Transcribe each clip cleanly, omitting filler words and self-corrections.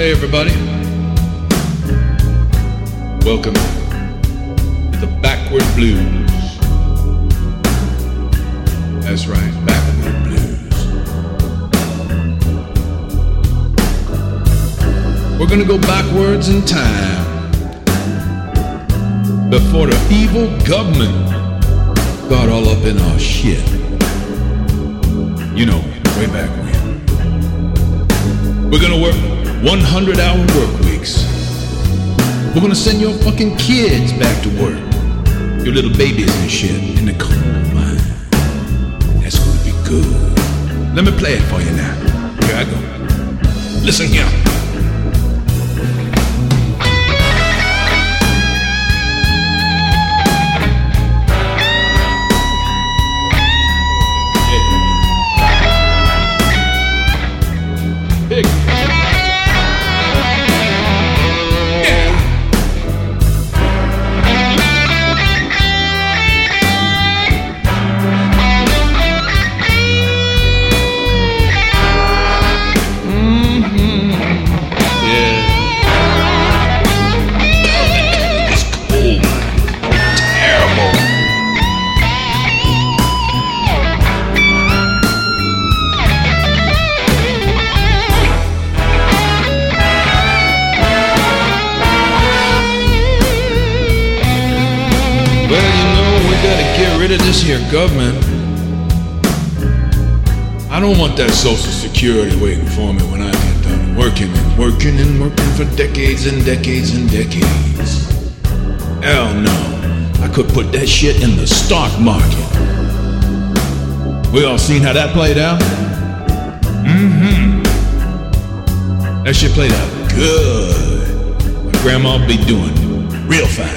Hey everybody, welcome to the Backward Blues. That's right, Backward Blues. We're gonna go backwards in time, before the evil government got all up in our shit. You know, way back when. We're gonna work 100-hour work weeks. We're gonna send your fucking kids back to work. Your little babies and shit in the coal mine. That's gonna be good. Let me play it for you now. Here I go. Listen here. Big. Get rid of this here government. I don't want that Social Security waiting for me when I get done working for decades and decades and decades. Hell no. I could put that shit in the stock market. We all seen how that played out? That shit played out good. My grandma'll be doing real fine.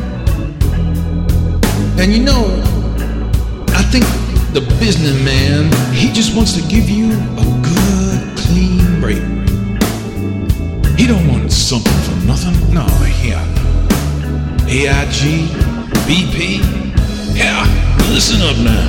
And you know, I think the businessman, he just wants to give you a good, clean break. He don't want something for nothing. No, hell no. AIG, BP, yeah, listen up now.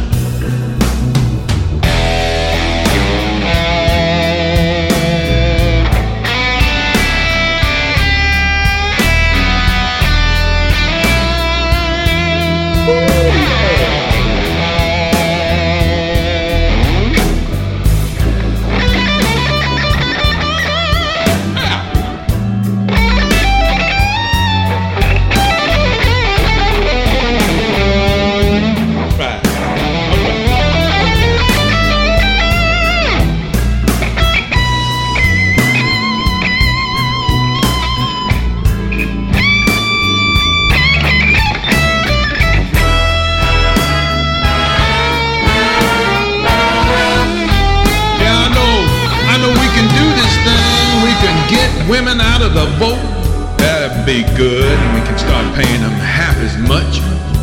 Women out of the vote, that'd be good, and we can start paying them half as much.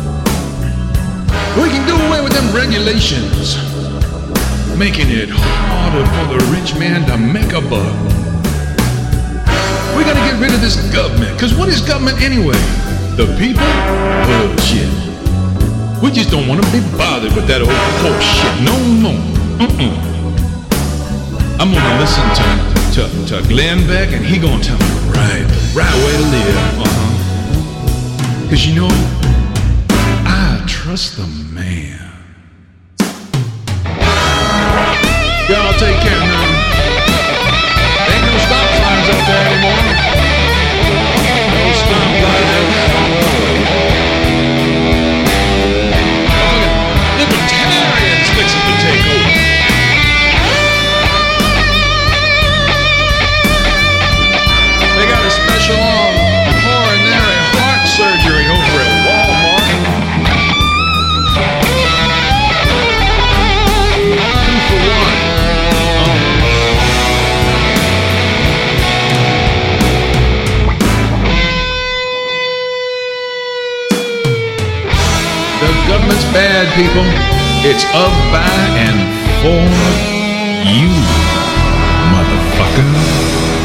We can do away with them regulations, making it harder for the rich man to make a buck. We gotta get rid of this government, cause what is government anyway? The people? Bullshit. We just don't want to be bothered with that old horse shit no more. I'm gonna listen to Glenn Beck, and he gonna tell me the right way to live. Cause you know, I trust the man. Y'all take care now. Ain't no stop signs up there anymore. No stop signs. Libertarians fixing to take over. Special coronary heart surgery over at Walmart. 2 for 1. The government's bad, people. It's of, by, and for you, motherfucker.